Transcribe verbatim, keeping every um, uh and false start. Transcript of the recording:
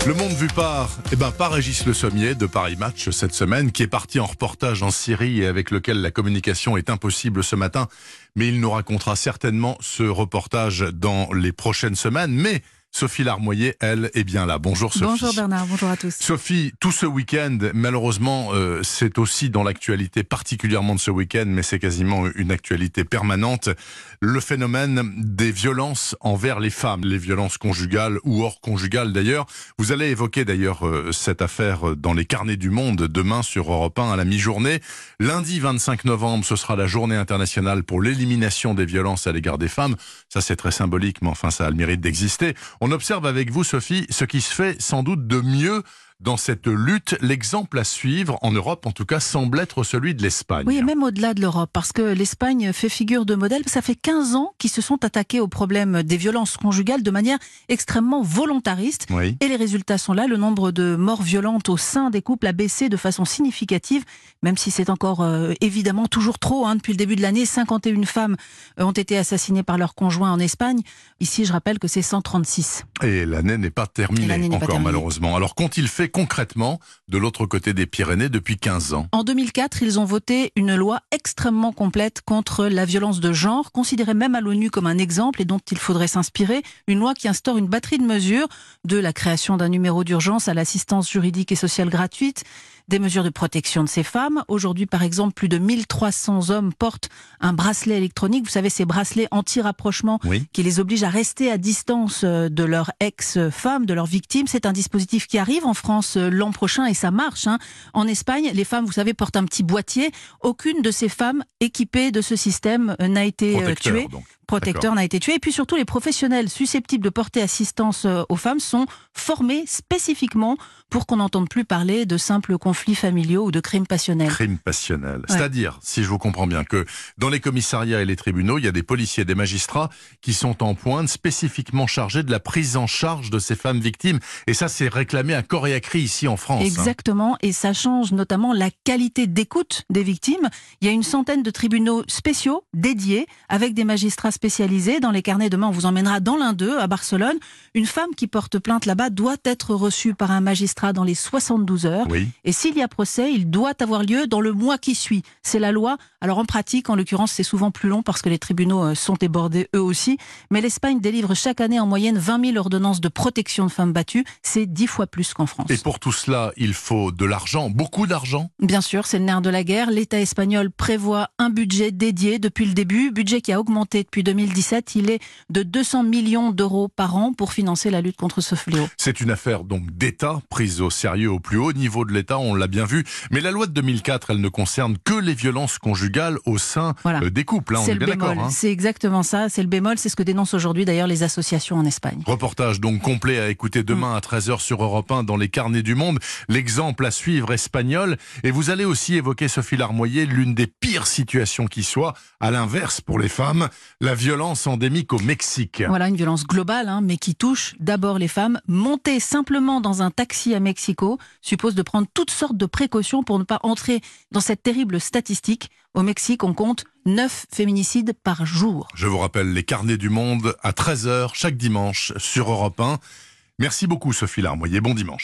Le monde vu par, eh ben, par Régis Le Sommier de Paris Match cette semaine, qui est parti en reportage en Syrie et avec lequel la communication est impossible ce matin. Mais il nous racontera certainement ce reportage dans les prochaines semaines. Mais Sophie Larmoyer, elle, est bien là. Bonjour Sophie. Bonjour Bernard, bonjour à tous. Sophie, tout ce week-end, malheureusement, euh, c'est aussi dans l'actualité, particulièrement de ce week-end, mais c'est quasiment une actualité permanente, le phénomène des violences envers les femmes, les violences conjugales ou hors conjugales d'ailleurs. Vous allez évoquer d'ailleurs euh, cette affaire dans les carnets du Monde demain sur Europe un à la mi-journée. Lundi vingt-cinq novembre, ce sera la journée internationale pour l'élimination des violences à l'égard des femmes. Ça c'est très symbolique, mais enfin ça a le mérite d'exister. On observe avec vous, Sophie, ce qui se fait sans doute de mieux dans cette lutte. L'exemple à suivre, en Europe en tout cas, semble être celui de l'Espagne. Oui, et même au-delà de l'Europe, parce que l'Espagne fait figure de modèle. Ça fait quinze ans qu'ils se sont attaqués au problème des violences conjugales de manière extrêmement volontariste. Oui. Et les résultats sont là. Le nombre de morts violentes au sein des couples a baissé de façon significative, même si c'est encore euh, évidemment toujours trop. Hein. Depuis le début de l'année, cinquante et une femmes ont été assassinées par leur conjoint en Espagne. Ici, je rappelle que c'est cent trente-six. Et l'année n'est pas terminée l'année n'est encore, pas terminée. malheureusement. Alors, qu'ont-ils fait concrètement de l'autre côté des Pyrénées depuis quinze ans? En deux mille quatre, ils ont voté une loi extrêmement complète contre la violence de genre, considérée même à l'ONU comme un exemple et dont il faudrait s'inspirer. Une loi qui instaure une batterie de mesures, de la création d'un numéro d'urgence à l'assistance juridique et sociale gratuite, des mesures de protection de ces femmes. Aujourd'hui, par exemple, plus de mille trois cents hommes portent un bracelet électronique. Vous savez, ces bracelets anti-rapprochement Oui. qui les obligent à rester à distance de leur ex-femme, de leur victime. C'est un dispositif qui arrive en France l'an prochain et ça marche. Hein. En Espagne, les femmes, vous savez, portent un petit boîtier. Aucune de ces femmes équipées de ce système n'a été Protecteur, tuée. donc. Protecteur n'a été tué. Et puis surtout, les professionnels susceptibles de porter assistance aux femmes sont formés spécifiquement pour qu'on n'entende plus parler de simples conflits familiaux ou de crimes passionnels. Crime passionnel. Ouais. C'est-à-dire, si je vous comprends bien, que dans les commissariats et les tribunaux, il y a des policiers et des magistrats qui sont en pointe spécifiquement chargés de la prise en charge de ces femmes victimes. Et ça, c'est réclamé à corps et à cri ici en France. Exactement, et ça change notamment la qualité d'écoute des victimes. Il y a une centaine de tribunaux spéciaux dédiés avec des magistrats spécialisés. Dans les carnets, demain, on vous emmènera dans l'un d'eux, à Barcelone. Une femme qui porte plainte là-bas doit être reçue par un magistrat dans les soixante-douze heures. Oui. Et s'il y a procès, il doit avoir lieu dans le mois qui suit. C'est la loi. Alors en pratique, en l'occurrence, c'est souvent plus long parce que les tribunaux sont débordés eux aussi. Mais l'Espagne délivre chaque année en moyenne vingt mille ordonnances de protection de femmes battues. C'est dix fois plus qu'en France. Et pour tout cela, il faut de l'argent, beaucoup d'argent. Bien sûr, c'est le nerf de la guerre. L'État espagnol prévoit un budget dédié depuis le début, budget qui a augmenté depuis deux mille dix-sept. Il est de deux cents millions d'euros par an pour financer la lutte contre ce fléau. C'est une affaire donc d'État, prise au sérieux au plus haut niveau de l'État, on l'a bien vu. Mais la loi de deux mille quatre, elle ne concerne que les violences conjugales au sein Voilà. euh, des couples. Hein, on C'est est le bien bémol. d'accord. Hein. C'est exactement ça. C'est le bémol. C'est ce que dénoncent aujourd'hui d'ailleurs les associations en Espagne. Reportage donc complet à écouter demain à treize heures sur Europe un dans les carnets du Monde. L'exemple à suivre espagnol. Et vous allez aussi évoquer, Sophie Larmoyer, l'une des pires situations qui soit, à l'inverse pour les femmes, la violence endémique au Mexique. Voilà, une violence globale, hein, mais qui touche d'abord les femmes. Monter simplement dans un taxi à Mexico suppose de prendre toutes sortes de précautions pour ne pas entrer dans cette terrible statistique. Au Mexique, on compte neuf féminicides par jour. Je vous rappelle les carnets du Monde à treize heures chaque dimanche sur Europe un. Merci beaucoup Sophie Larmoyer, bon dimanche.